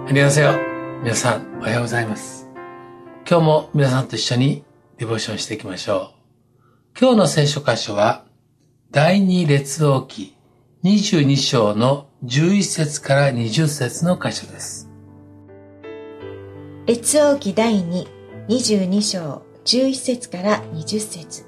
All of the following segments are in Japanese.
こんにちは。皆さん、おはようございます。今日も皆さんと一緒にデボーションしていきましょう。今日の聖書箇所は、第二列王記22章の11節から20節の箇所です。 列王記第22章11節から20節。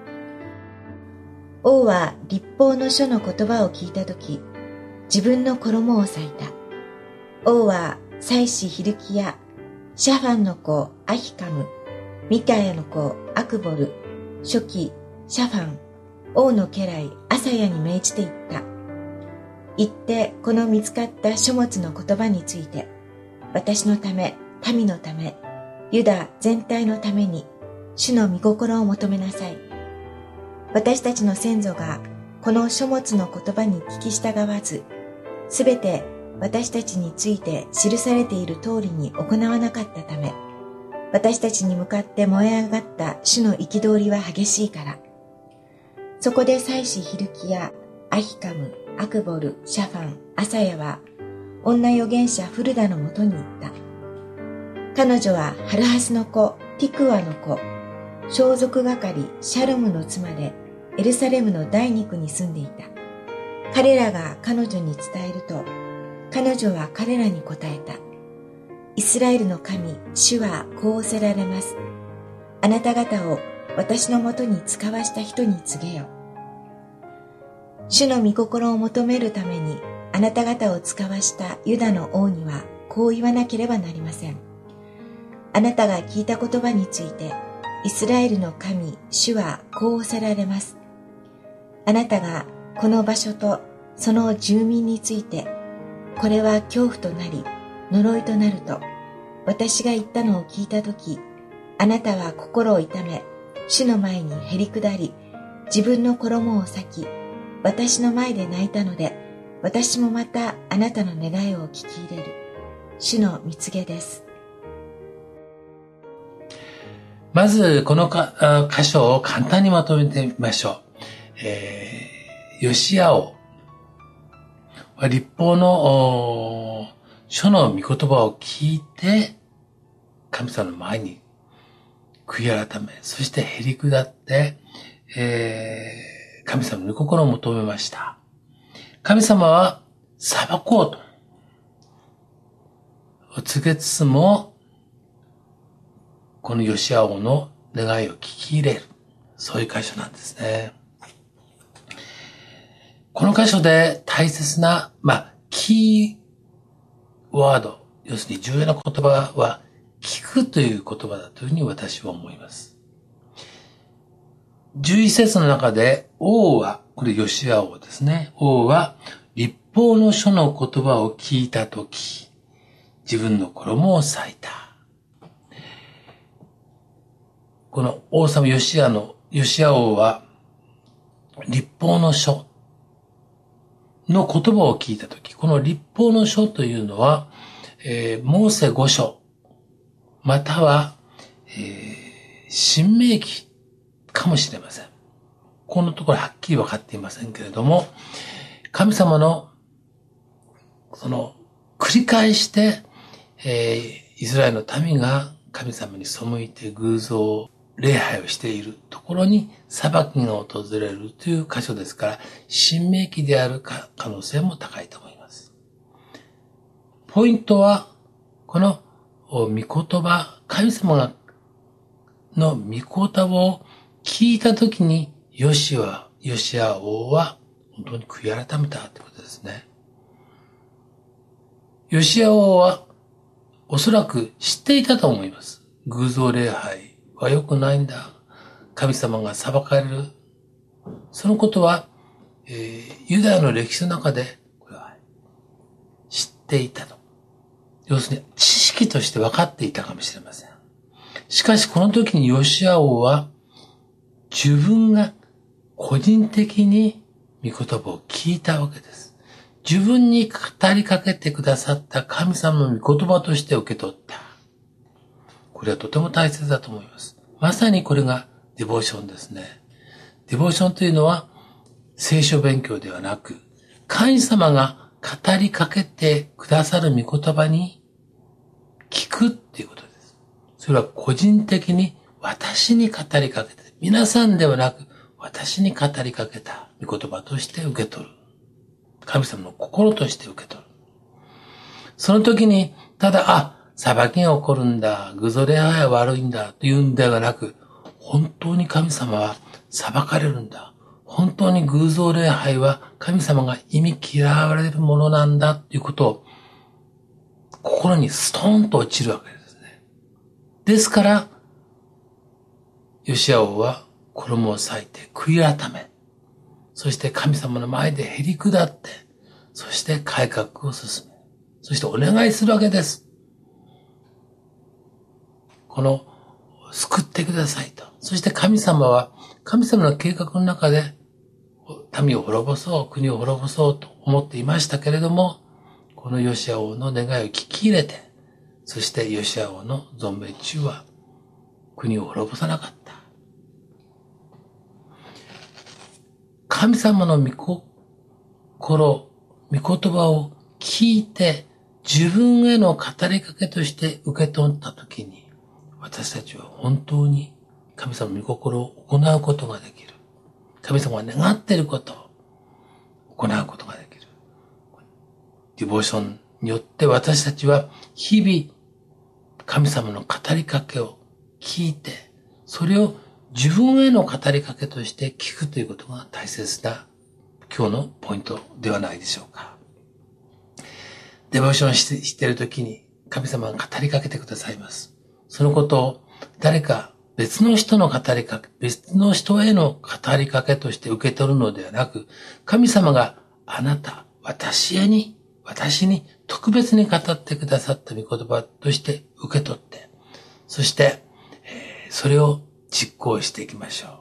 王は律法の書の言葉を聞いたとき、自分の衣を裂いた。王は祭司ヒルキヤ、シャファンの子アヒカム、ミカヤの子アクボル、書記シャファン、王の家来アサヤに命じて言った。言ってこの見つかった書物の言葉について、私のため、民のため、ユダ全体のために、主の御心を求めなさい。私たちの先祖がこの書物の言葉に聞き従わず、すべて私たちについて記されている通りに行わなかったため、私たちに向かって燃え上がった主の憤りは激しいから。そこで祭司ヒルキヤ、アヒカム、アクボル、シャファン、アサヤは、女預言者フルダのもとに行った。彼女はハルハスの子、ティクワの子、装束係シャルムの妻で、エルサレムの第二区に住んでいた。彼らが彼女に伝えると、彼女は彼らに答えた。イスラエルの神、主はこう仰せられます。あなた方を私のもとに使わした人に告げよ。主の御心を求めるためにあなた方を使わしたユダの王にはこう言わなければなりません。あなたが聞いた言葉について、イスラエルの神、主はこう仰せられます。あなたがこの場所とその住民について、これは恐怖となり、呪いとなると、私が言ったのを聞いたとき、あなたは心を痛め、主の前にへり下り、自分の衣を裂き、私の前で泣いたので、私もまたあなたの願いを聞き入れる。主の御告げです。 まず、この箇所を簡単にまとめてみましょう。ヨシヤ王。律法の書の御言葉を聞いて、神様の前に悔い改め、そしてへり下って、神様の御心を求めました。神様は裁こうと告げつつも、このヨシヤ王の願いを聞き入れる。そういう箇所なんですね。この箇所で大切な、キーワード、要するに重要な言葉は、聞くという言葉だというふうに私は思います。11節の中で、王は、これヨシヤ王ですね。王は、律法の書の言葉を聞いたとき、自分の衣を裂いた。この王様ヨシヤ王は、律法の書の言葉を聞いたとき、この律法の書というのは、モーセ5書、または、申命記かもしれません。このところはっきり分かっていませんけれども、神様の、繰り返して、イスラエルの民が神様に背いて偶像礼拝をしているところに裁きが訪れるという箇所ですから、申命記である可能性も高いと思います。ポイントは、この御言葉、神様の御言葉を聞いたときに、ヨシヤ王は本当に悔い改めたということですね。ヨシヤ王はおそらく知っていたと思います。偶像礼拝は良くないんだ。神様が裁かれる。そのことは、ユダヤの歴史の中でこれは知っていたと。要するに知識として分かっていたかもしれません。しかしこの時にヨシヤ王は自分が個人的に御言葉を聞いたわけです。自分に語りかけてくださった神様の御言葉として受け取った。これはとても大切だと思います。まさにこれがデボーションですね。デボーションというのは聖書勉強ではなく、神様が語りかけてくださる御言葉に聞くっていうことです。それは個人的に私に語りかけて、皆さんではなく私に語りかけた御言葉として受け取る。神様の心として受け取る。その時に、ただ、裁きが起こるんだ、偶像礼拝は悪いんだというんではなく、本当に神様は裁かれるんだ。本当に偶像礼拝は神様が忌み嫌われるものなんだということを心にストーンと落ちるわけですね。ですから、ヨシア王は衣を裂いて悔い改め、そして神様の前でへり下って、そして改革を進め、そしてお願いするわけです。この救ってくださいと。そして神様は神様の計画の中で民を滅ぼそう、国を滅ぼそうと思っていましたけれども、このヨシア王の願いを聞き入れて、そしてヨシア王の存命中は国を滅ぼさなかった。神様の御心、御言葉を聞いて自分への語りかけとして受け取ったときに、私たちは本当に神様の御心を行うことができる。神様が願っていることを行うことができる。ディボーションによって私たちは日々神様の語りかけを聞いて、それを自分への語りかけとして聞くということが大切な今日のポイントではないでしょうか。デボーションしているときに神様が語りかけてくださいます。そのことを誰か別の人への語りかけとして受け取るのではなく、神様が私に特別に語ってくださった御言葉として受け取って、そして、それを実行していきましょう。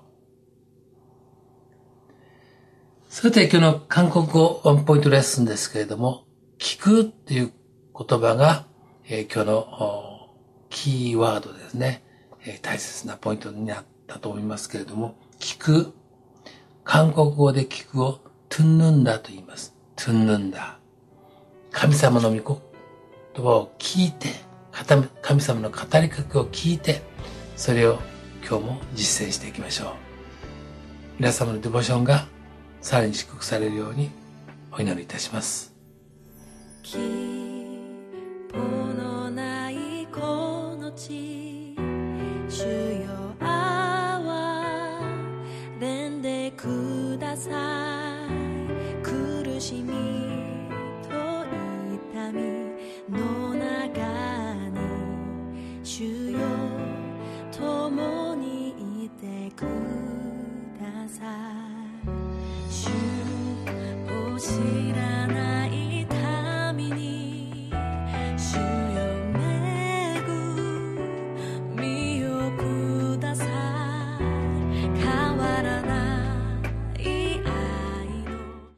さて今日の韓国語ワンポイントレッスンですけれども、聞くっていう言葉が、今日のキーワードですね。大切なポイントになったと思いますけれども、聞く。韓国語で聞くをトゥンヌンダと言います。トゥンヌンダ。神様の御言葉を聞いて、神様の語りかけを聞いて、それを今日も実践していきましょう。皆様のデボーションがさらに祝福されるようにお祈りいたします。 希望のないこの地、主よ憐れんでください。苦しみと痛みの中に、主よ共にいてください。主を知らない民に、主よ恵みをください。変わらない愛の。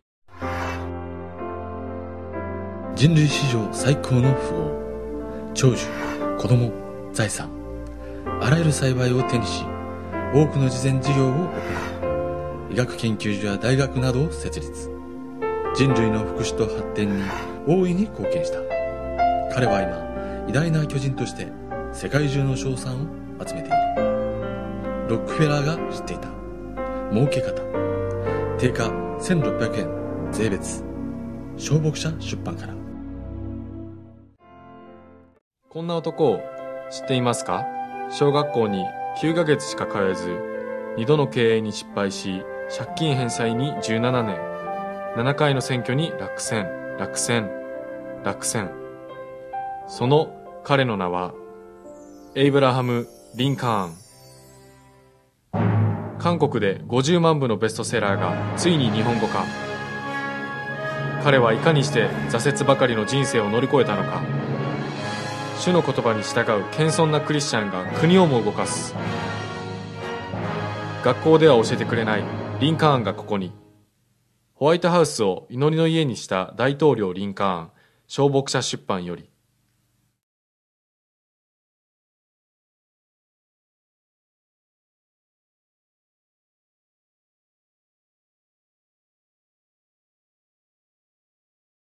人類史上最高の富豪、長寿、子供、財産、あらゆる幸いを手にし、多くの慈善事業を行う。医学研究所や大学などを設立。人類の福祉と発展に大いに貢献した。彼は今、偉大な巨人として世界中の称賛を集めている。ロックフェラーが知っていた儲け方。定価1600円税別。小牧社出版から。 こんな男を知っていますか？小学校に9ヶ月しか通えず、2度の経営に失敗し、借金返済に17年、7回の選挙に落選。その彼の名は、エイブラハム・リンカーン。韓国で50万部のベストセラーがついに日本語化。彼はいかにして挫折ばかりの人生を乗り越えたのか。主の言葉に従う謙遜なクリスチャンが国をも動かす。学校では教えてくれないリンカーンがここに。ホワイトハウスを祈りの家にした大統領リンカーン、小牧社出版より。